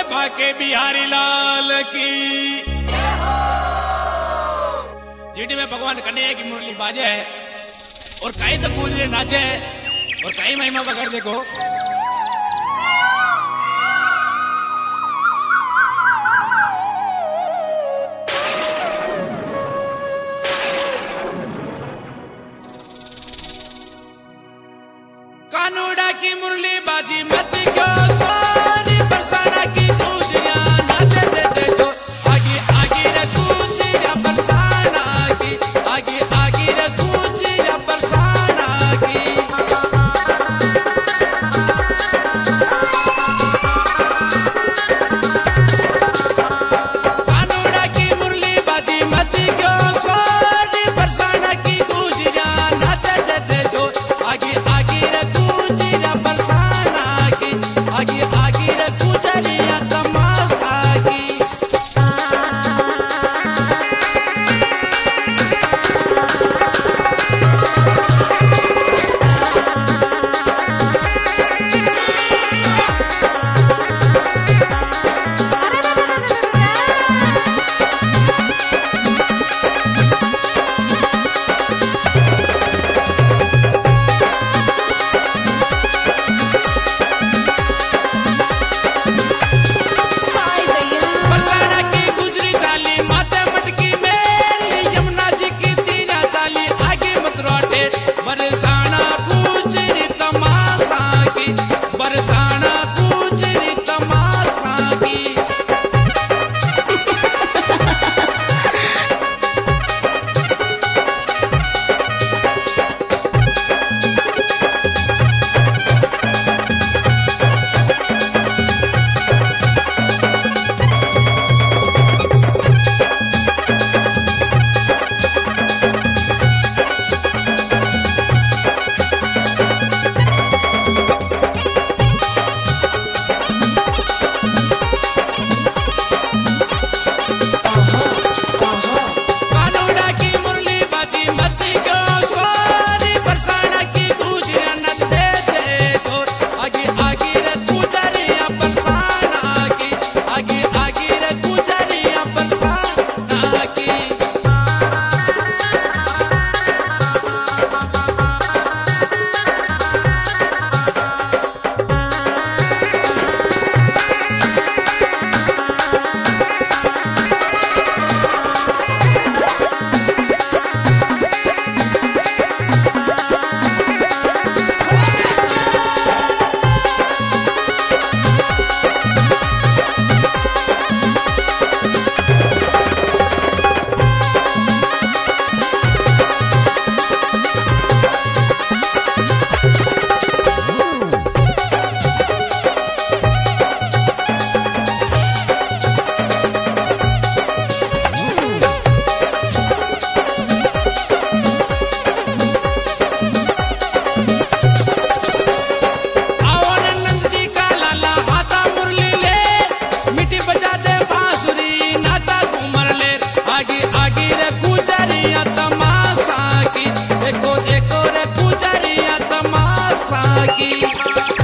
बाके बिहारी लाल की। जीडी में भगवान कन्हैया की मुरली बाजे है और कई तो पूज रहे नाचे और कई महिमा पकड़ देखो। कानूड़ा की मुरली बाजी मच गयो सोनी बरसाना की गूंजिया नाचे दे जो आगे आगे रे गूंजिया बरसाना की आगे आगे रे गूंजिया बरसाना की। कानूड़ा की मुरली बाजी मच गयो सोनी बरसाना की गूंजिया नाचे दे जो आगे आगे रे गूंजिया बरसाना की आगे आगे रे गुजरिया तमाशा की। बरसाना की गुजरी चाली माथे मटकी में यमुना जी की तीरा चाली आगे मतरोटे बरसाना गुजरी तमाशा की बरसाना गुजरी तमाशा की। कानूड़ा की मुरली बाजी मच गयो सोनी बरसाना की गूंजिया नचते थे जोर आगे आगे रे गुजरिया बरसाना की आगे आगे रे गुजरिया बरसाना की। आओ नंद जी का लाला हाथा मुरली ले मिट्टी बजा दे बांसुरी नाचा घूमर ले आगे आगे रे गुजरिया तमाशा की देखो देखो रे गुजरिया तमाशा की।